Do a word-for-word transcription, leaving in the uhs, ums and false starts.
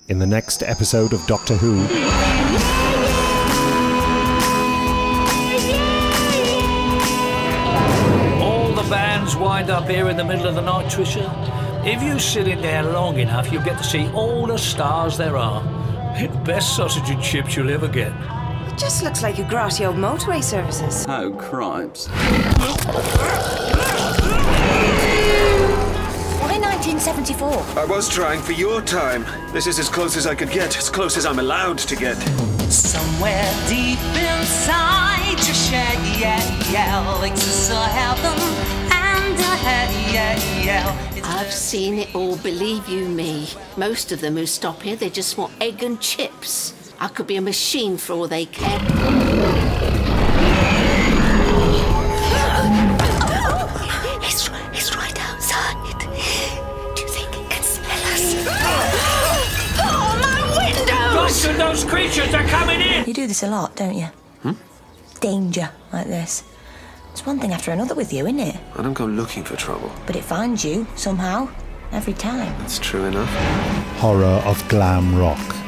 in the next episode of Doctor Who. All the bands wind up here in the middle of the night, Trisha. If you sit in there long enough, you'll get to see all the stars there are. Best sausage and chips you'll ever get. It just looks like a grassy old motorway services. Oh, cripes. Why nineteen seventy-four? I was trying for your time. This is as close as I could get, as close as I'm allowed to get. Somewhere deep inside your shed, yeah, yeah, exists a heaven and a hell, yeah, yeah. I've seen it all, believe you me. Most of them who stop here, they just want egg and chips. I could be a machine for all they care. It's, it's right outside. Do you think it can smell us? Oh, my windows! Doctor, those creatures are coming in! You do this a lot, don't you? Hmm? Danger, like this. It's one thing after another with you, isn't it? I don't go looking for trouble. But it finds you, somehow, every time. That's true enough. Horror of glam rock.